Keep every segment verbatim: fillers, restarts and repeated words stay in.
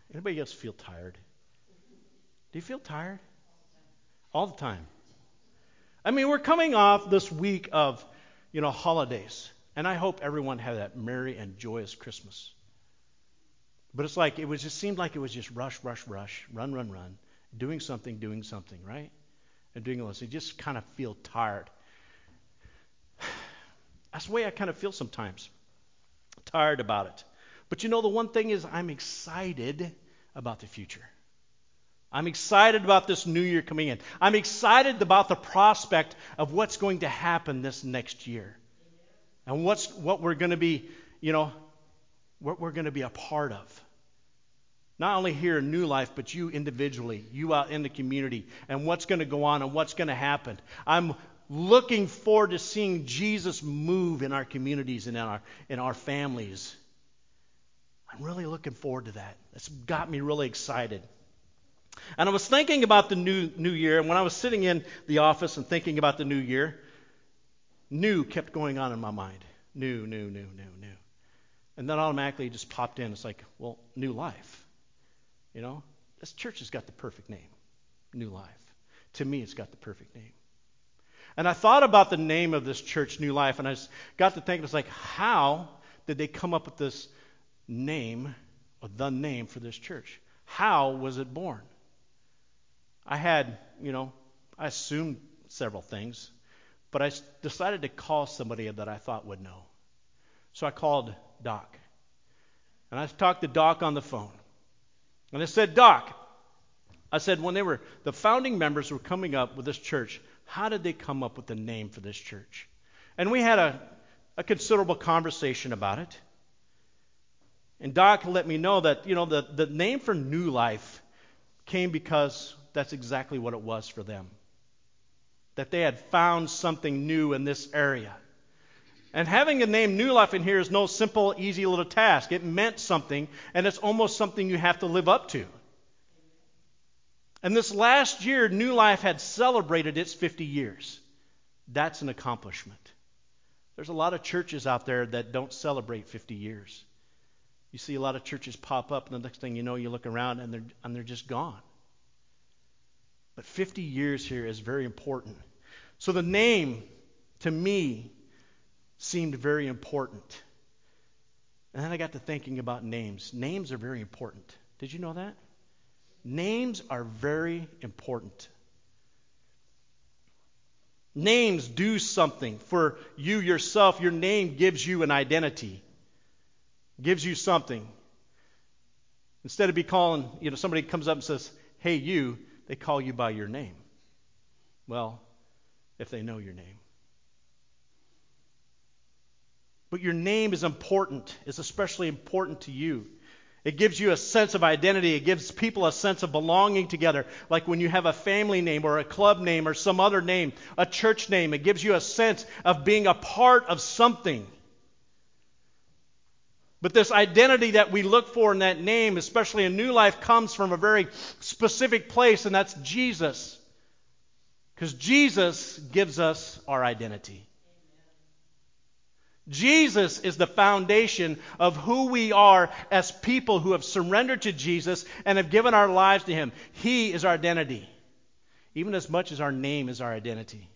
Anybody else feel tired? Do you feel tired? All the time. I mean, we're coming off this week of, you know, holidays. And I hope everyone had that merry and joyous Christmas. But it's like, it was just seemed like it was just rush, rush, rush, run, run, run, doing something, doing something, right? And doing all this. You just kind of feel tired. That's the way I kind of feel sometimes. Tired about it. But you know, the one thing is I'm excited about the future. I'm excited about this new year coming in. I'm excited about the prospect of what's going to happen this next year. And what's what we're going to be, you know, what we're going to be a part of. Not only here in New Life, but you individually, you out in the community, and what's going to go on and what's going to happen. I'm looking forward to seeing Jesus move in our communities and in our in our families. I'm really looking forward to that. That's got me really excited. And I was thinking about the new new year, and when I was sitting in the office and thinking about the new year, new kept going on in my mind. New, new, new, new, new. And then automatically it just popped in. It's like, well, New Life. You know, this church has got the perfect name. New Life. To me, it's got the perfect name. And I thought about the name of this church, New Life, and I just got to thinking, it's like, how did they come up with this name, or the name for this church? How was it born? I had, you know, I assumed several things, but I decided to call somebody that I thought would know. So I called Doc. And I talked to Doc on the phone. And I said, Doc, I said, when they were, the founding members were coming up with this church, how did they come up with the name for this church? And we had a, a considerable conversation about it. And Doc let me know that, you know, the, the name for New Life came because that's exactly what it was for them. That they had found something new in this area. And having the name New Life in here is no simple, easy little task. It meant something, and it's almost something you have to live up to. And this last year, New Life had celebrated its fifty years. That's an accomplishment. There's a lot of churches out there that don't celebrate fifty years. You see a lot of churches pop up, and the next thing you know, you look around, and they're, and they're just gone. But fifty years here is very important. So the name, to me, seemed very important. And then I got to thinking about names. Names are very important. Did you know that? Names are very important. Names do something for you yourself. Your name gives you an identity. Gives you something. Instead of be calling, you know, somebody comes up and says, hey, you, they call you by your name. Well, if they know your name. But your name is important. It's especially important to you. It gives you a sense of identity. It gives people a sense of belonging together. Like when you have a family name or a club name or some other name, a church name, it gives you a sense of being a part of something. But this identity that we look for in that name, especially in New Life, comes from a very specific place, and that's Jesus. Because Jesus gives us our identity. Jesus is the foundation of who we are as people who have surrendered to Jesus and have given our lives to Him. He is our identity, even as much as our name is our identity.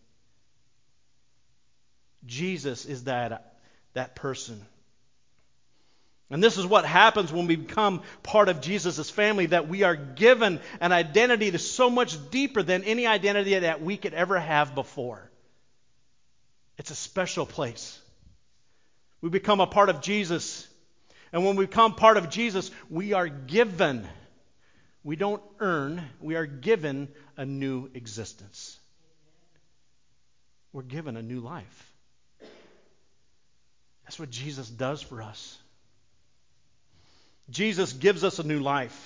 Jesus is that, that person. And this is what happens when we become part of Jesus' family, that we are given an identity that's so much deeper than any identity that we could ever have before. It's a special place. We become a part of Jesus. And when we become part of Jesus, we are given. We don't earn. We are given a new existence. We're given a new life. That's what Jesus does for us. Jesus gives us a new life.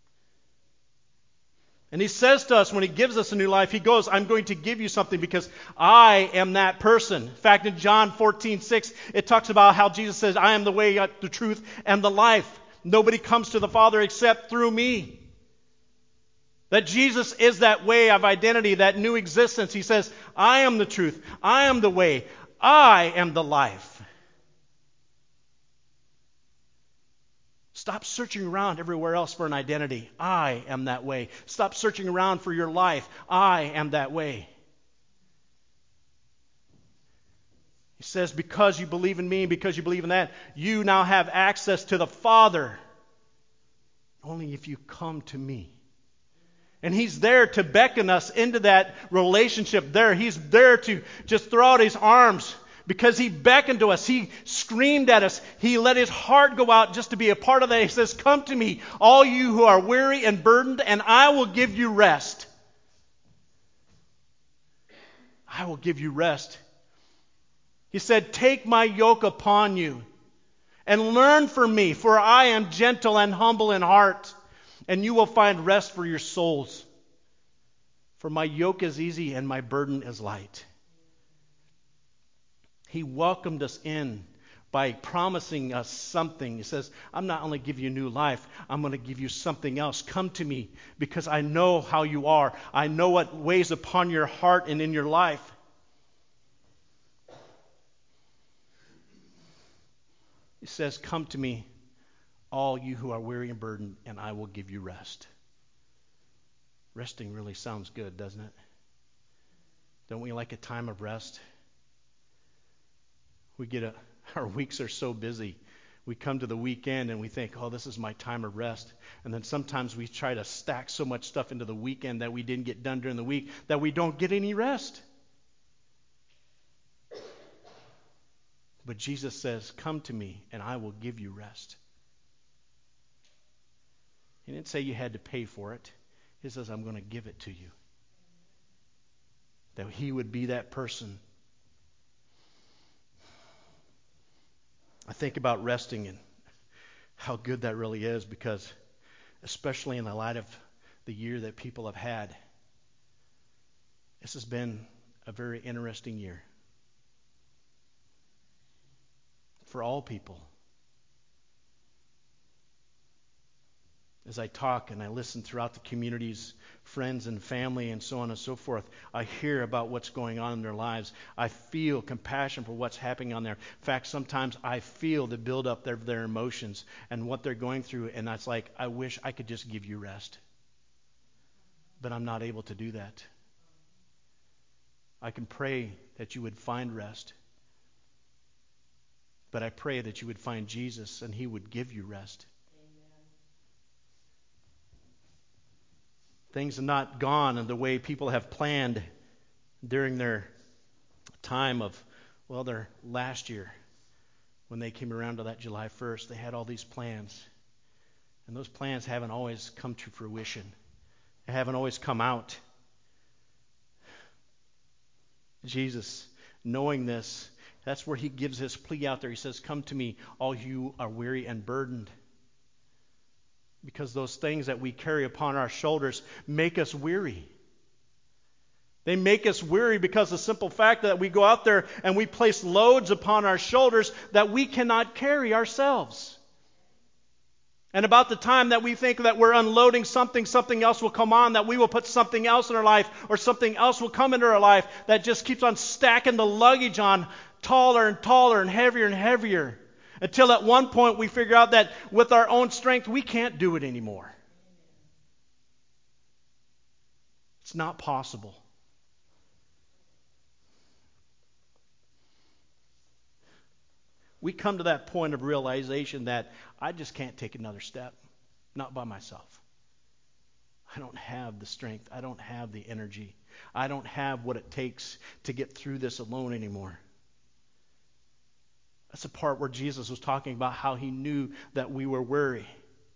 And He says to us when He gives us a new life, He goes, I'm going to give you something because I am that person. In fact, in John fourteen six, it talks about how Jesus says, I am the way, the truth, and the life. Nobody comes to the Father except through me. That Jesus is that way of identity, that new existence. He says, I am the truth. I am the way. I am the life. Stop searching around everywhere else for an identity. I am that way. Stop searching around for your life. I am that way. He says, because you believe in me, because you believe in that, you now have access to the Father. Only if you come to me. And He's there to beckon us into that relationship there. He's there to just throw out His arms because He beckoned to us. He screamed at us. He let His heart go out just to be a part of that. He says, come to me, all you who are weary and burdened, and I will give you rest. I will give you rest. He said, take my yoke upon you and learn from me, for I am gentle and humble in heart, and you will find rest for your souls. For my yoke is easy and my burden is light. He welcomed us in by promising us something. He says, I'm not only give you new life, I'm going to give you something else. Come to me because I know how you are. I know what weighs upon your heart and in your life. He says, come to me, all you who are weary and burdened, and I will give you rest. Resting really sounds good, doesn't it? Don't we like a time of rest? We get a, our weeks are so busy. We come to the weekend and we think, oh, this is my time of rest. And then sometimes we try to stack so much stuff into the weekend that we didn't get done during the week that we don't get any rest. But Jesus says, come to me and I will give you rest. He didn't say you had to pay for it. He says, I'm going to give it to you. That He would be that person. I think about resting and how good that really is, because especially in the light of the year that people have had, this has been a very interesting year. For all people. As I talk and I listen throughout the communities, friends and family and so on and so forth, I hear about what's going on in their lives. I feel compassion for what's happening on there. In fact, sometimes I feel the buildup of their emotions and what they're going through, and that's like, I wish I could just give you rest. But I'm not able to do that. I can pray that you would find rest. But I pray that you would find Jesus and He would give you rest. Amen. Things have not gone in the way people have planned during their time of, well, their last year. When they came around to that July first, they had all these plans. And those plans haven't always come to fruition. They haven't always come out. Jesus, knowing this, that's where He gives His plea out there. He says, come to me, all you are weary and burdened. Because those things that we carry upon our shoulders make us weary. They make us weary because of the simple fact that we go out there and we place loads upon our shoulders that we cannot carry ourselves. And about the time that we think that we're unloading something, something else will come on, that we will put something else in our life, or something else will come into our life that just keeps on stacking the luggage on taller and taller and heavier and heavier, until at one point we figure out that with our own strength we can't do it anymore. It's not possible. We come to that point of realization that I just can't take another step, not by myself. I don't have the strength. I don't have the energy. I don't have what it takes to get through this alone anymore. That's the part where Jesus was talking about how He knew that we were weary.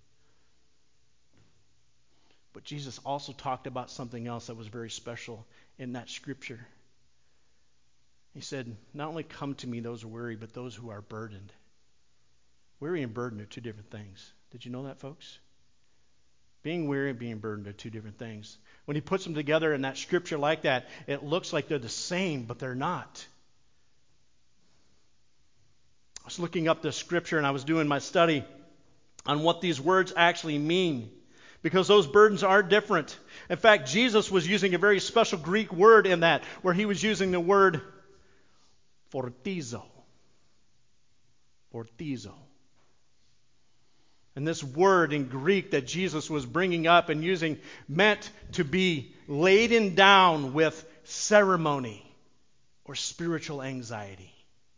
But Jesus also talked about something else that was very special in that scripture. He said, not only come to me those who are weary, but those who are burdened. Weary and burdened are two different things. Did you know that, folks? Being weary and being burdened are two different things. When He puts them together in that scripture like that, it looks like they're the same, but they're not. I was looking up the scripture and I was doing my study on what these words actually mean, because those burdens are different. In fact, Jesus was using a very special Greek word in that, where He was using the word fortizo. Fortizo. And this word in Greek that Jesus was bringing up and using meant to be laden down with ceremony or spiritual anxiety.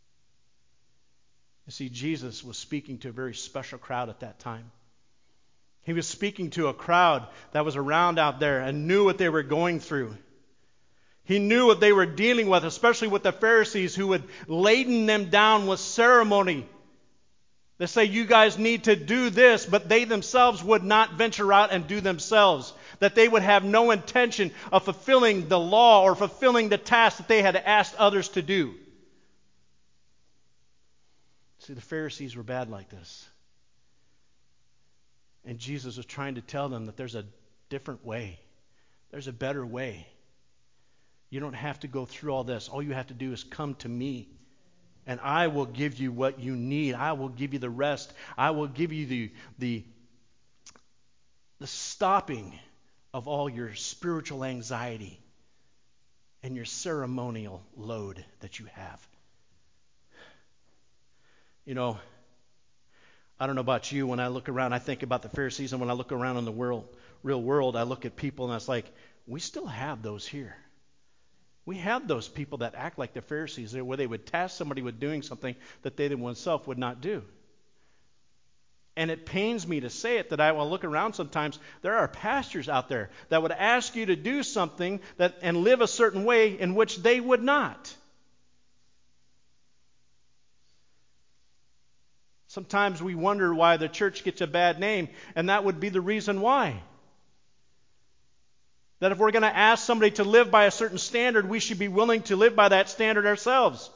You see, Jesus was speaking to a very special crowd at that time. He was speaking to a crowd that was around out there and knew what they were going through. He knew what they were dealing with, especially with the Pharisees who had laden them down with ceremony. They say, you guys need to do this, but they themselves would not venture out and do themselves. That they would have no intention of fulfilling the law or fulfilling the task that they had asked others to do. See, the Pharisees were bad like this. And Jesus was trying to tell them that there's a different way. There's a better way. You don't have to go through all this. All you have to do is come to me. And I will give you what you need. I will give you the rest. I will give you the, the, the stopping of all your spiritual anxiety and your ceremonial load that you have. You know, I don't know about you. When I look around, I think about the Pharisees. And when I look around in the world, real world, I look at people and it's like, we still have those here. We have those people that act like the Pharisees, where they would task somebody with doing something that they themselves would not do. And it pains me to say it that I will look around sometimes. There are pastors out there that would ask you to do something that and live a certain way in which they would not. Sometimes we wonder why the church gets a bad name, and that would be the reason why. That if we're going to ask somebody to live by a certain standard, we should be willing to live by that standard ourselves.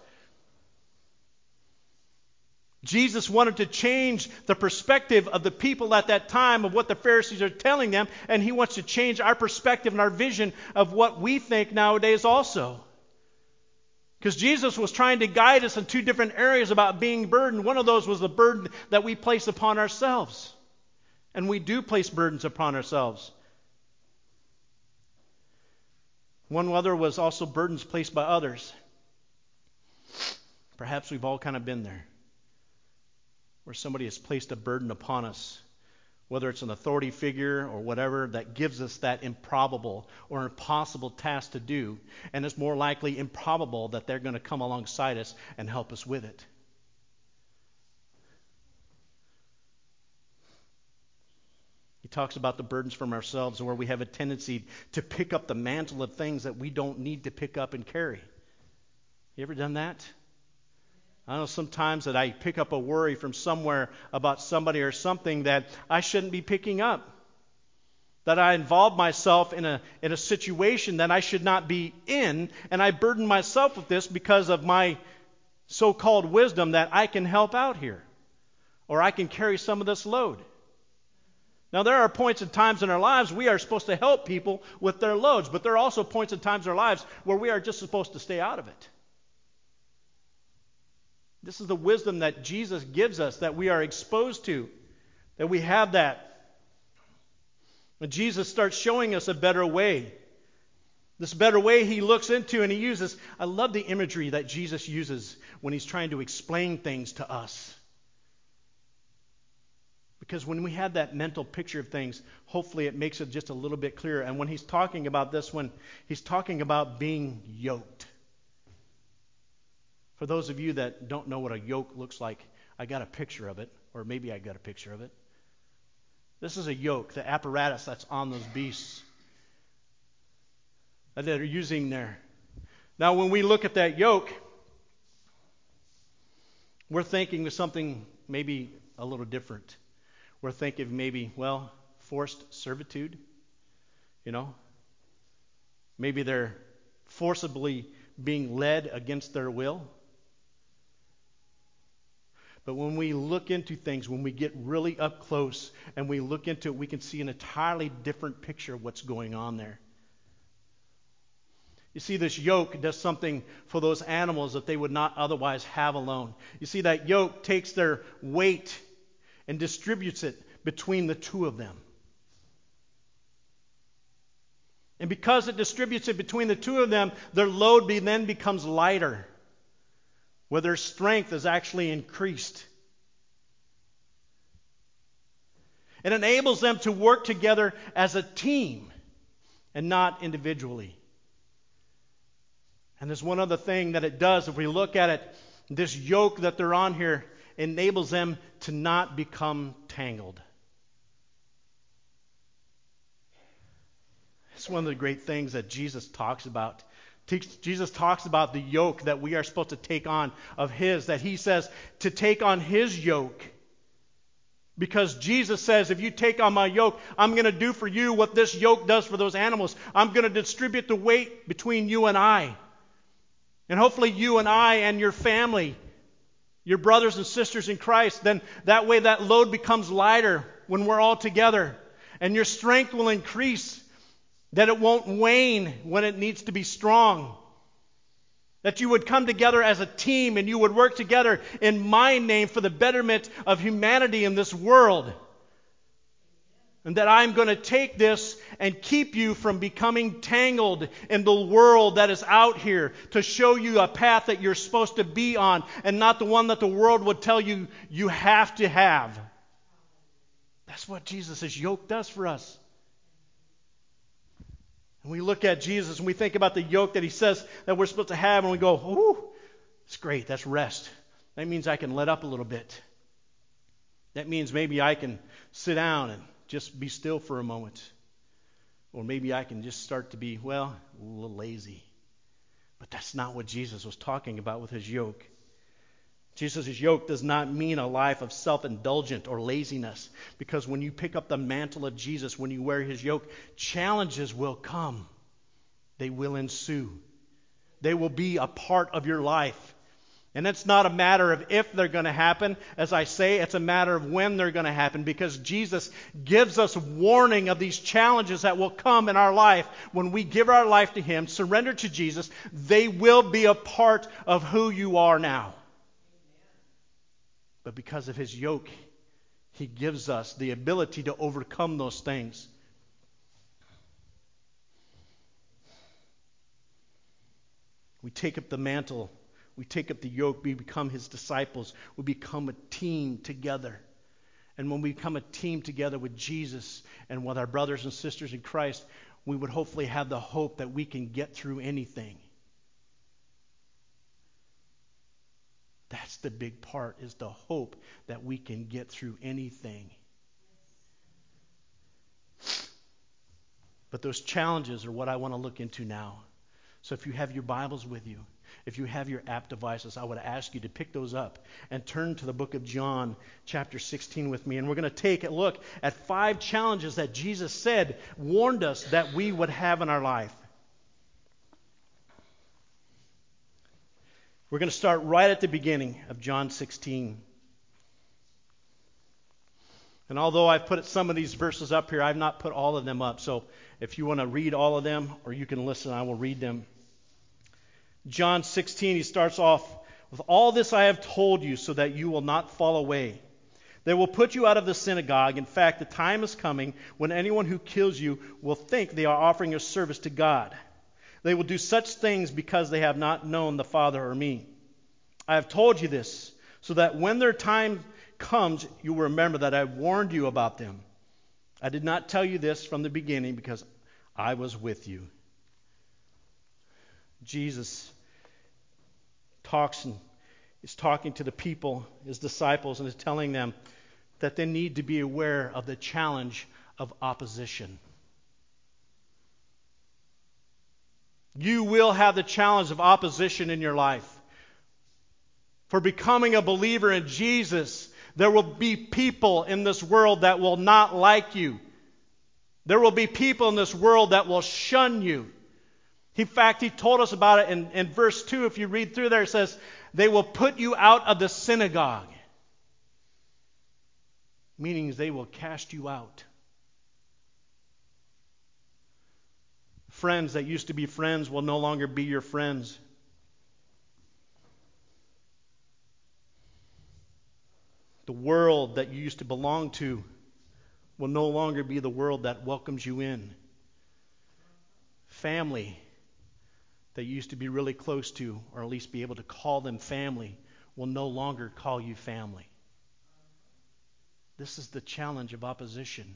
Jesus wanted to change the perspective of the people at that time of what the Pharisees are telling them, and he wants to change our perspective and our vision of what we think nowadays also. Because Jesus was trying to guide us in two different areas about being burdened. One of those was the burden that we place upon ourselves. And we do place burdens upon ourselves. One other was also burdens placed by others. Perhaps we've all kind of been there, where somebody has placed a burden upon us, whether it's an authority figure or whatever, that gives us that improbable or impossible task to do, and it's more likely improbable that they're going to come alongside us and help us with it. He talks about the burdens from ourselves, where we have a tendency to pick up the mantle of things that we don't need to pick up and carry. You ever done that? I know sometimes that I pick up a worry from somewhere about somebody or something that I shouldn't be picking up. That I involve myself in a in a situation that I should not be in, and I burden myself with this because of my so-called wisdom that I can help out here, or I can carry some of this load. Now, there are points and times in our lives we are supposed to help people with their loads, but there are also points and times in our lives where we are just supposed to stay out of it. This is the wisdom that Jesus gives us, that we are exposed to, that we have that. When Jesus starts showing us a better way, this better way he looks into and he uses, I love the imagery that Jesus uses when he's trying to explain things to us. Because when we have that mental picture of things, hopefully it makes it just a little bit clearer. And when he's talking about this one, he's talking about being yoked. For those of you that don't know what a yoke looks like, I got a picture of it, or maybe I got a picture of it. This is a yoke, the apparatus that's on those beasts that they're using there. Now, when we look at that yoke, we're thinking of something maybe a little different. We're thinking maybe, well, forced servitude, you know. Maybe they're forcibly being led against their will. But when we look into things, when we get really up close and we look into it, we can see an entirely different picture of what's going on there. You see, this yoke does something for those animals that they would not otherwise have alone. You see, that yoke takes their weight and distributes it between the two of them. And because it distributes it between the two of them, their load be, then becomes lighter, where their strength is actually increased. It enables them to work together as a team and not individually. And there's one other thing that it does. If we look at it, this yoke that they're on here enables them to not become tangled. It's one of the great things that Jesus talks about. Jesus talks about the yoke that we are supposed to take on of His, that He says to take on His yoke. Because Jesus says, if you take on my yoke, I'm going to do for you what this yoke does for those animals. I'm going to distribute the weight between you and I. And hopefully you and I and your family, your brothers and sisters in Christ, then that way that load becomes lighter when we're all together. And your strength will increase, that it won't wane when it needs to be strong. That you would come together as a team and you would work together in my name for the betterment of humanity in this world. And that I'm going to take this and keep you from becoming tangled in the world that is out here, to show you a path that you're supposed to be on and not the one that the world would tell you you have to have. That's what Jesus' yoke does for us. And we look at Jesus and we think about the yoke that He says that we're supposed to have, and we go, ooh, it's great, that's rest. That means I can let up a little bit. That means maybe I can sit down and just be still for a moment. Or maybe I can just start to be, well, a little lazy. But that's not what Jesus was talking about with His yoke. Jesus' yoke does not mean a life of self-indulgent or laziness. Because when you pick up the mantle of Jesus, when you wear His yoke, challenges will come. They will ensue. They will be a part of your life. And it's not a matter of if they're going to happen. As I say, it's a matter of when they're going to happen. Because Jesus gives us warning of these challenges that will come in our life. When we give our life to Him, surrender to Jesus, they will be a part of who you are now. But because of His yoke, He gives us the ability to overcome those things. We take up the mantle. We take up the yoke. We become His disciples. We become a team together. And when we become a team together with Jesus and with our brothers and sisters in Christ, we would hopefully have the hope that we can get through anything. That's the big part, is the hope that we can get through anything. But those challenges are what I want to look into now. So if you have your Bibles with you, if you have your app devices, I would ask you to pick those up and turn to the book of John, chapter sixteen with me. And we're going to take a look at five challenges that Jesus said, warned us that we would have in our life. We're going to start right at the beginning of John sixteen. And although I've put some of these verses up here, I've not put all of them up. So if you want to read all of them, or you can listen, I will read them. John sixteen, he starts off with, "All this I have told you so that you will not fall away. They will put you out of the synagogue. In fact, the time is coming when anyone who kills you will think they are offering a service to God. They will do such things because they have not known the Father or me. I have told you this so that when their time comes, you will remember that I warned you about them. I did not tell you this from the beginning because I was with you." Jesus talks and is talking to the people, His disciples, and is telling them that they need to be aware of the challenge of opposition. You will have the challenge of opposition in your life. For becoming a believer in Jesus, there will be people in this world that will not like you. There will be people in this world that will shun you. In fact, He told us about it in, in verse two. If you read through there, it says, they will put you out of the synagogue. Meaning they will cast you out. Friends that used to be friends will no longer be your friends. The world that you used to belong to will no longer be the world that welcomes you in. Family that you used to be really close to, or at least be able to call them family, will no longer call you family. This is the challenge of opposition.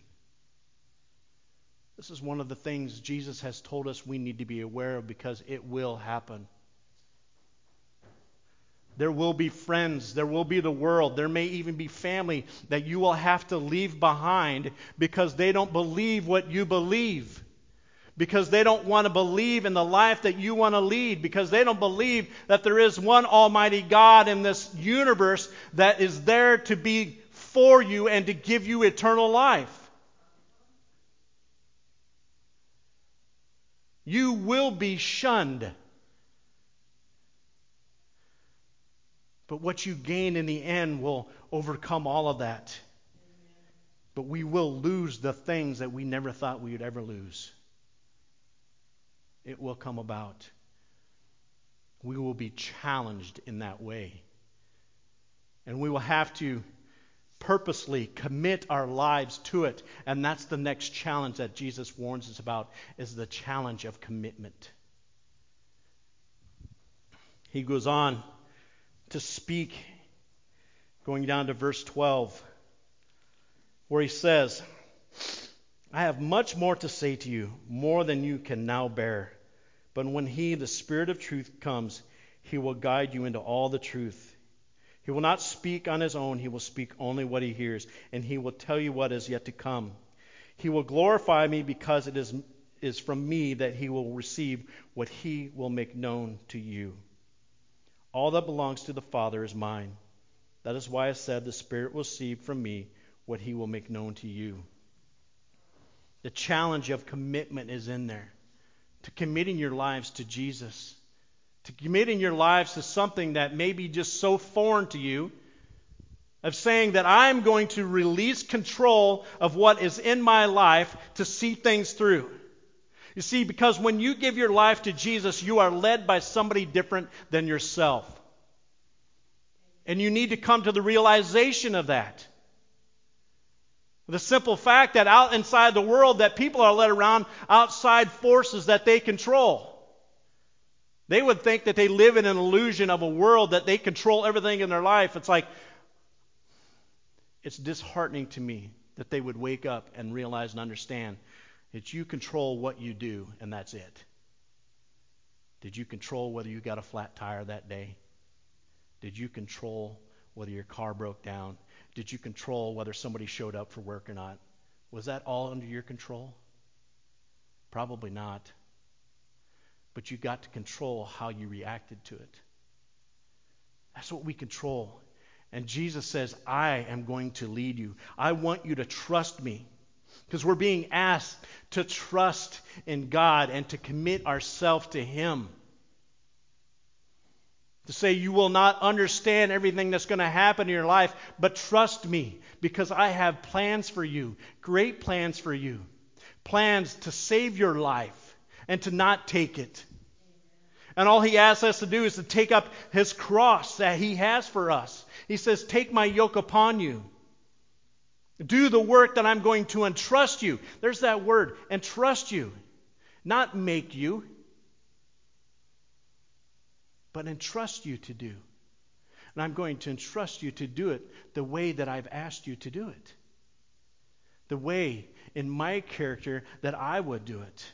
This is one of the things Jesus has told us we need to be aware of because it will happen. There will be friends, there will be the world, there may even be family that you will have to leave behind because they don't believe what you believe. Because they don't want to believe in the life that you want to lead. Because they don't believe that there is one Almighty God in this universe that is there to be for you and to give you eternal life. You will be shunned. But what you gain in the end will overcome all of that. But we will lose the things that we never thought we would ever lose. It will come about. We will be challenged in that way. And we will have to purposely commit our lives to it. And that's the next challenge that Jesus warns us about, is the challenge of commitment. He goes on to speak, going down to verse twelve, where he says, I have much more to say to you, more than you can now bear. But when he, the Spirit of truth, comes, he will guide you into all the truth. He will not speak on his own. He will speak only what he hears, and he will tell you what is yet to come. He will glorify me because it is, is from me that he will receive what he will make known to you. All that belongs to the Father is mine. That is why I said the Spirit will receive from me what he will make known to you. The challenge of commitment is in there. To committing your lives to Jesus. To committing your lives to something that may be just so foreign to you. Of saying that I'm going to release control of what is in my life to see things through. You see, because when you give your life to Jesus, you are led by somebody different than yourself. And you need to come to the realization of that. The simple fact that out inside the world that people are led around outside forces that they control. They would think that they live in an illusion of a world that they control everything in their life. It's like, it's disheartening to me that they would wake up and realize and understand that you control what you do, and that's it. Did you control whether you got a flat tire that day? Did you control whether your car broke down? Did you control whether somebody showed up for work or not? Was that all under your control? Probably not. But you got to control how you reacted to it. That's what we control. And Jesus says, I am going to lead you. I want you to trust me. Because we're being asked to trust in God and to commit ourselves to Him. To say you will not understand everything that's going to happen in your life, but trust me because I have plans for you, great plans for you. Plans to save your life and to not take it. And all He asks us to do is to take up His cross that He has for us. He says, take my yoke upon you. Do the work that I'm going to entrust you. There's that word, entrust you. Not make you, but entrust you to do. And I'm going to entrust you to do it the way that I've asked you to do it. The way in my character that I would do it.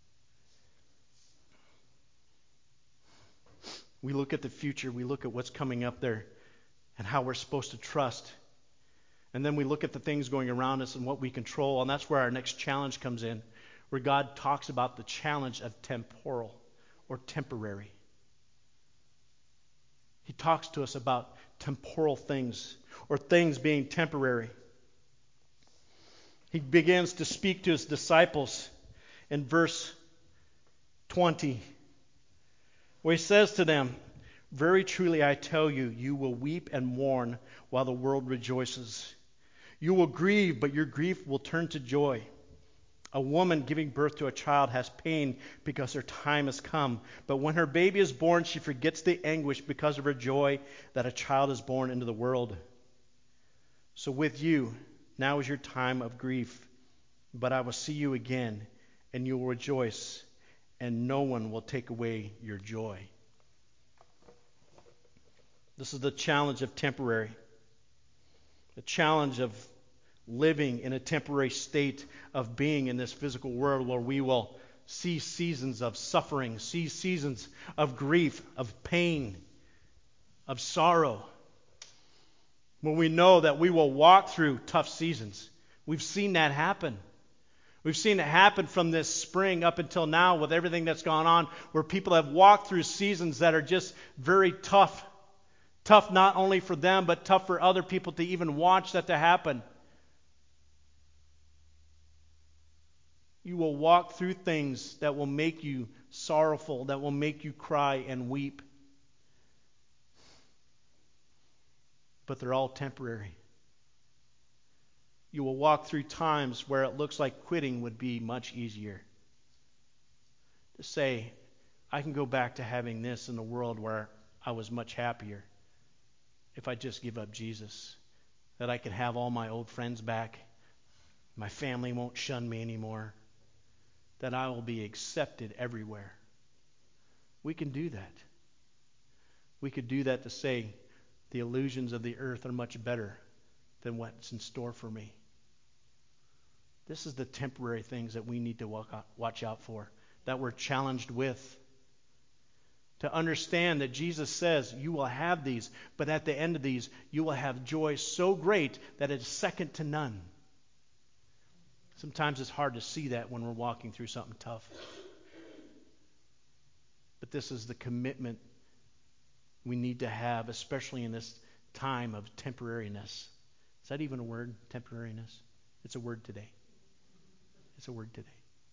We look at the future, we look at what's coming up there and how we're supposed to trust. And then we look at the things going around us and what we control, and that's where our next challenge comes in, where God talks about the challenge of temporal or temporary. He talks to us about temporal things or things being temporary. He begins to speak to His disciples in verse twenty, where He says to them, very truly I tell you, you will weep and mourn while the world rejoices. You will grieve, but your grief will turn to joy. A woman giving birth to a child has pain because her time has come. But when her baby is born, she forgets the anguish because of her joy that a child is born into the world. So with you, now is your time of grief. But I will see you again, and you will rejoice, and no one will take away your joy. This is the challenge of temporary. The challenge of living in a temporary state of being in this physical world where we will see seasons of suffering, see seasons of grief, of pain, of sorrow. When we know that we will walk through tough seasons. We've seen that happen. We've seen it happen from this spring up until now with everything that's gone on, where people have walked through seasons that are just very tough. Tough not only for them, but tough for other people to even watch that to happen. You will walk through things that will make you sorrowful, that will make you cry and weep. But they're all temporary. You will walk through times where it looks like quitting would be much easier. To say, I can go back to having this in a world where I was much happier if I just give up Jesus. That I can have all my old friends back. My family won't shun me anymore. That I will be accepted everywhere. We can do that. We could do that to say the illusions of the earth are much better than what's in store for me. This is the temporary things that we need to walk out, watch out for, that we're challenged with. To understand that Jesus says you will have these, but at the end of these you will have joy so great that it is second to none. Sometimes it's hard to see that when we're walking through something tough. But this is the commitment we need to have, especially in this time of temporariness. Is that even a word, temporariness? It's a word today. It's a word today.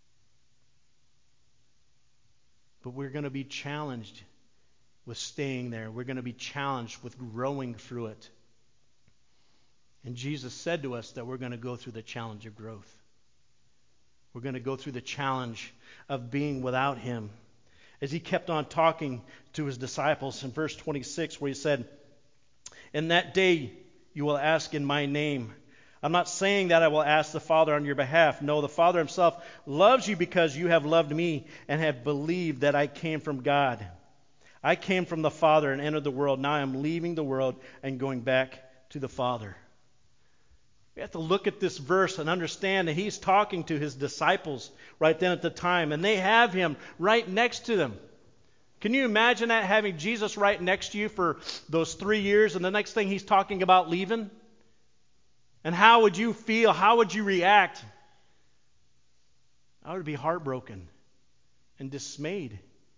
But we're going to be challenged with staying there. We're going to be challenged with growing through it. And Jesus said to us that we're going to go through the challenge of growth. We're going to go through the challenge of being without Him. As He kept on talking to His disciples in verse twenty-six, where He said, "In that day you will ask in my name. I'm not saying that I will ask the Father on your behalf. No, the Father Himself loves you because you have loved me and have believed that I came from God. I came from the Father and entered the world. Now I am leaving the world and going back to the Father." We have to look at this verse and understand that He's talking to His disciples right then at the time, and they have Him right next to them. Can you imagine that, having Jesus right next to you for those three years, and the next thing He's talking about leaving? And how would you feel? How would you react? I would be heartbroken and dismayed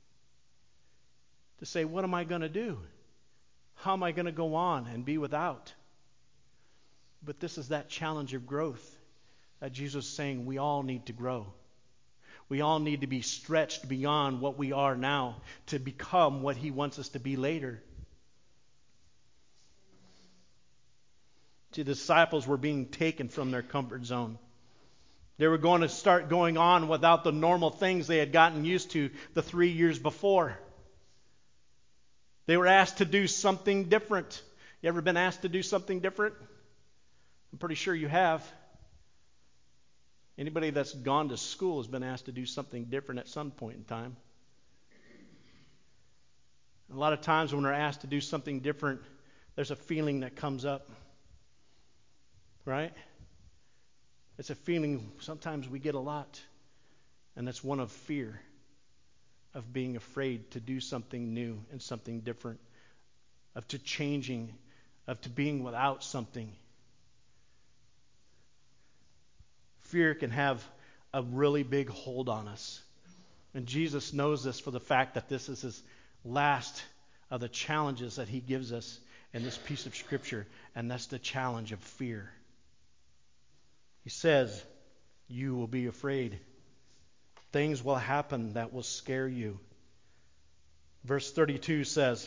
to say, what am I going to do? How am I going to go on and be without? But this is that challenge of growth that Jesus is saying we all need to grow. We all need to be stretched beyond what we are now to become what He wants us to be later. The disciples were being taken from their comfort zone. They were going to start going on without the normal things they had gotten used to the three years before. They were asked to do something different. You ever been asked to do something different? I'm pretty sure you have. Anybody that's gone to school has been asked to do something different at some point in time. A lot of times when we're asked to do something different, there's a feeling that comes up. Right? It's a feeling sometimes we get a lot. And that's one of fear. Of being afraid to do something new and something different. Of to changing. Of to being without something. Fear can have a really big hold on us. And Jesus knows this for the fact that this is His last of the challenges that He gives us in this piece of Scripture. And that's the challenge of fear. He says, you will be afraid. Things will happen that will scare you. Verse thirty-two says,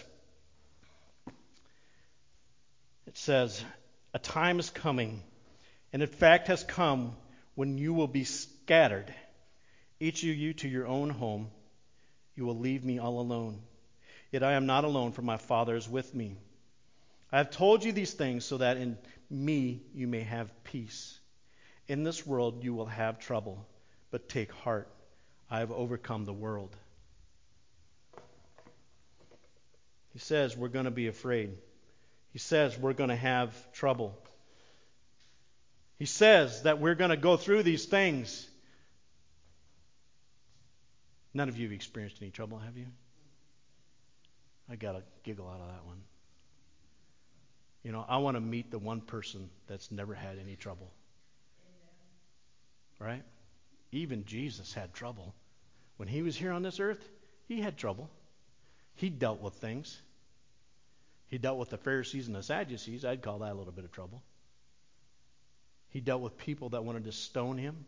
it says, a time is coming, and in fact has come, when you will be scattered, each of you to your own home. You will leave me all alone. Yet I am not alone, for my Father is with me. I have told you these things so that in me you may have peace. In this world you will have trouble, but take heart. I have overcome the world. He says we're going to be afraid. He says we're going to have trouble. He says that we're going to go through these things. None of you have experienced any trouble, have you? I got a giggle out of that one. You know, I want to meet the one person that's never had any trouble. Right? Even Jesus had trouble. When he was here on this earth, he had trouble. He dealt with things. He dealt with the Pharisees and the Sadducees. I'd call that a little bit of trouble. He dealt with people that wanted to stone him.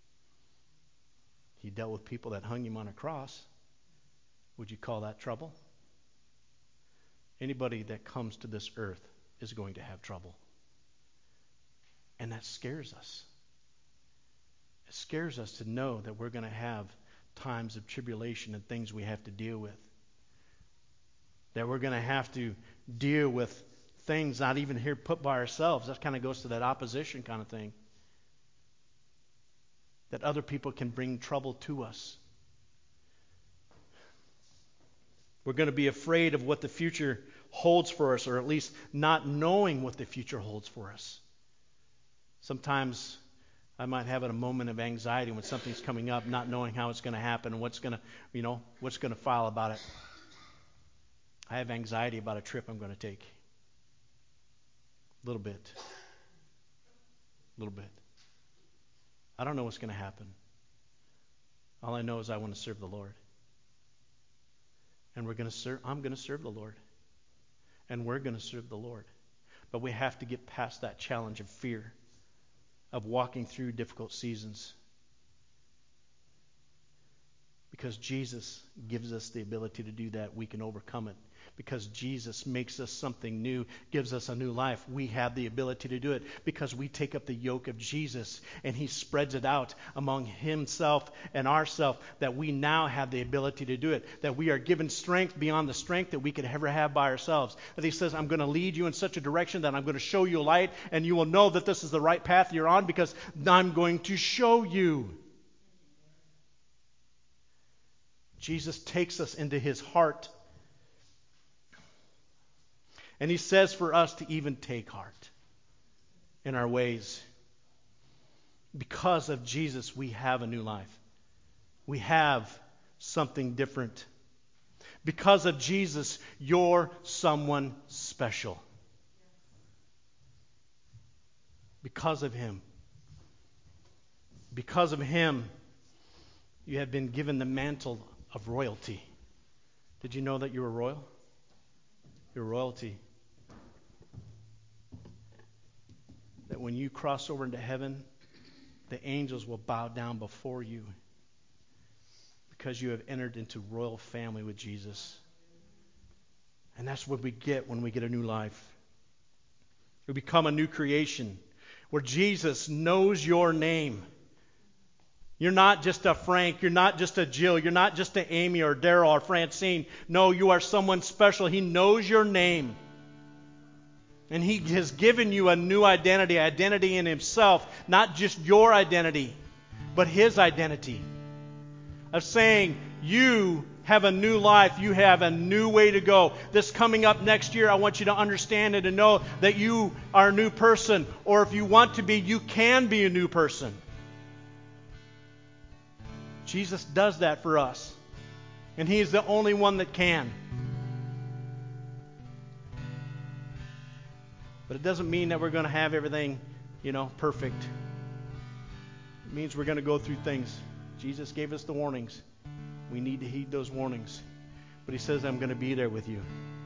He dealt with people that hung him on a cross. Would you call that trouble? Anybody that comes to this earth is going to have trouble. And that scares us. It scares us to know that we're going to have times of tribulation and things we have to deal with. That we're going to have to deal with things not even here put by ourselves. That kind of goes to that opposition kind of thing. That other people can bring trouble to us. We're going to be afraid of what the future holds for us, or at least not knowing what the future holds for us. Sometimes I might have a moment of anxiety when something's coming up, not knowing how it's going to happen and what's going to, you know, what's going to file about it. I have anxiety about a trip I'm going to take. A little bit. A little bit. I don't know what's going to happen. All I know is I want to serve the Lord. And we're going to serve, I'm going to serve the Lord. And we're going to serve the Lord. But we have to get past that challenge of fear, of walking through difficult seasons. Because Jesus gives us the ability to do that, we can overcome it. Because Jesus makes us something new, gives us a new life, we have the ability to do it. Because we take up the yoke of Jesus and he spreads it out among himself and ourselves, that we now have the ability to do it. That we are given strength beyond the strength that we could ever have by ourselves. That he says, I'm going to lead you in such a direction that I'm going to show you a light, and you will know that this is the right path you're on because I'm going to show you. Jesus takes us into his heart. And he says for us to even take heart in our ways. Because of Jesus, we have a new life. We have something different. Because of Jesus, you're someone special. Because of him. Because of him, you have been given the mantle of royalty. Did you know that you were royal? You're royalty. That when you cross over into heaven, the angels will bow down before you because you have entered into royal family with Jesus. And that's what we get when we get a new life. We become a new creation where Jesus knows your name. You're not just a Frank. You're not just a Jill. You're not just a Amy or Daryl or Francine. No, you are someone special. He knows your name. And he has given you a new identity, identity in himself. Not just your identity, but his identity. Of saying, you have a new life. You have a new way to go. This coming up next year, I want you to understand and to know that you are a new person. Or if you want to be, you can be a new person. Jesus does that for us. And he is the only one that can. But it doesn't mean that we're going to have everything, you know, perfect. It means we're going to go through things. Jesus gave us the warnings. We need to heed those warnings. But he says, I'm going to be there with you.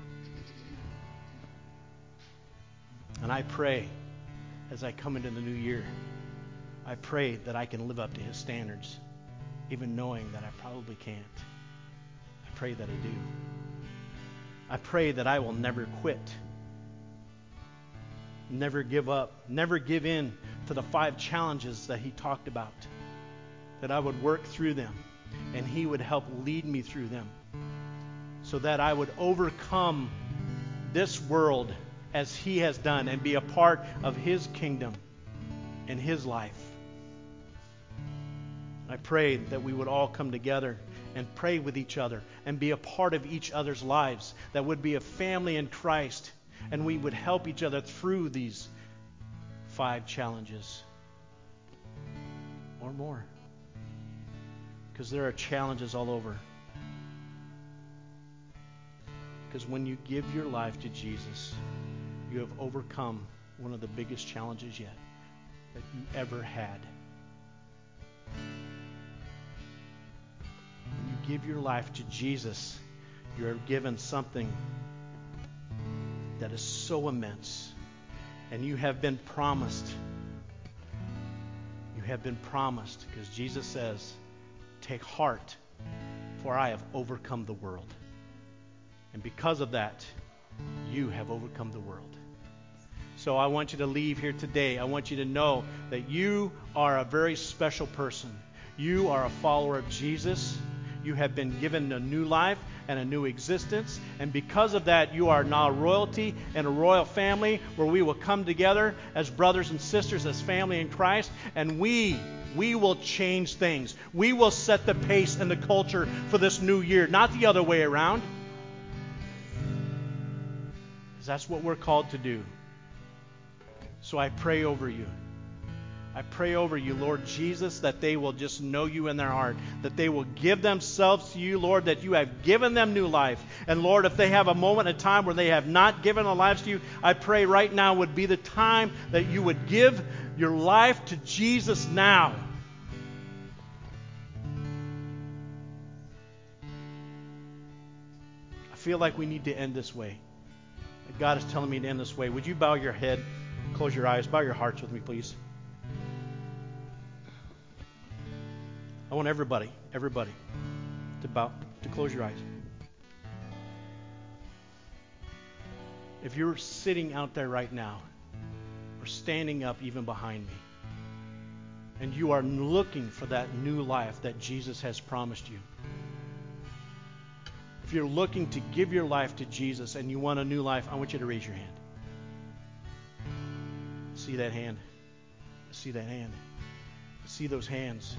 And I pray, as I come into the new year, I pray that I can live up to his standards, even knowing that I probably can't. I pray that I do. I pray that I will never quit. Never give up. Never give in to the five challenges that he talked about. That I would work through them. And he would help lead me through them. So that I would overcome this world as he has done. And be a part of his kingdom and his life. I pray that we would all come together and pray with each other. And be a part of each other's lives. That would be a family in Christ. And we would help each other through these five challenges. or more. Because there are challenges all over. Because when you give your life to Jesus, you have overcome one of the biggest challenges yet that you ever had. When you give your life to Jesus, you are given something that is so immense. And you have been promised. You have been promised, because Jesus says, take heart, for I have overcome the world. And because of that, you have overcome the world. So I want you to leave here today. I want you to know that you are a very special person. You are a follower of Jesus. You have been given a new life and a new existence. And because of that, you are now royalty and a royal family where we will come together as brothers and sisters, as family in Christ. And we, we will change things. We will set the pace and the culture for this new year, not the other way around. Because that's what we're called to do. So I pray over you. I pray over you, Lord Jesus, that they will just know you in their heart, that they will give themselves to you, Lord, that you have given them new life. And Lord, if they have a moment in time where they have not given their lives to you, I pray right now would be the time that you would give your life to Jesus now. I feel like we need to end this way. God is telling me to end this way. Would you bow your head, close your eyes, bow your hearts with me, please? I want everybody, everybody to bow, to close your eyes. If you're sitting out there right now, or standing up even behind me, and you are looking for that new life that Jesus has promised you, if you're looking to give your life to Jesus and you want a new life, I want you to raise your hand. See that hand? See that hand? See those hands?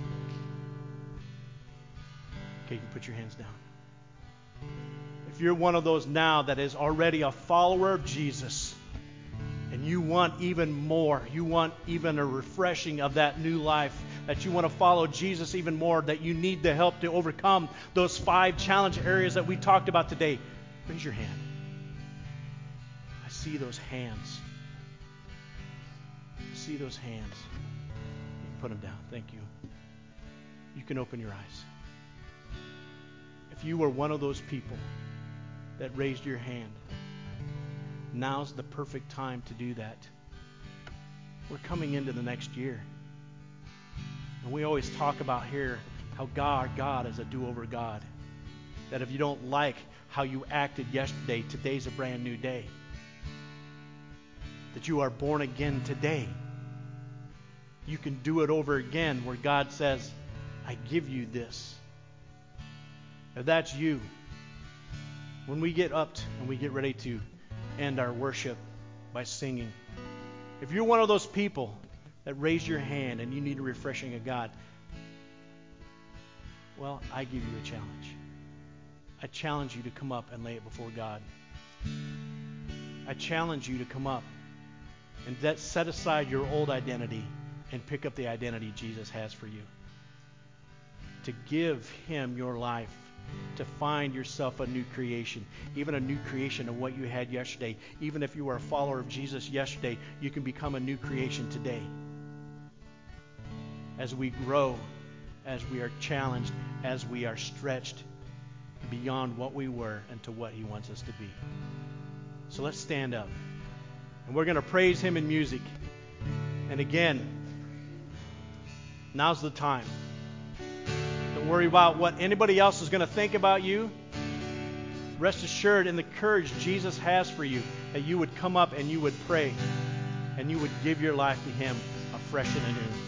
Okay, you can put your hands down. If you're one of those now that is already a follower of Jesus, and you want even more, you want even a refreshing of that new life, that you want to follow Jesus even more, that you need the help to overcome those five challenge areas that we talked about today, raise your hand. I see those hands. I see those hands. You can put them down. Thank you. You can open your eyes. If you were one of those people that raised your hand, now's the perfect time to do that. We're coming into the next year. And we always talk about here how God, God is a do-over God. That if you don't like how you acted yesterday, today's a brand new day. That you are born again today. You can do it over again, where God says, I give you this. If that's you, when we get up and we get ready to end our worship by singing, if you're one of those people that raise your hand and you need a refreshing of God, well, I give you a challenge. I challenge you to come up and lay it before God. I challenge you to come up and that set aside your old identity and pick up the identity Jesus has for you. To give Him your life. To find yourself a new creation, even a new creation of what you had yesterday. Even if you were a follower of Jesus yesterday, you can become a new creation today. As we grow, as we are challenged, as we are stretched beyond what we were and to what He wants us to be. So let's stand up. And we're going to praise Him in music. And again, now's the time. Don't worry about what anybody else is going to think about you. Rest assured in the courage Jesus has for you, that you would come up and you would pray and you would give your life to Him afresh and anew.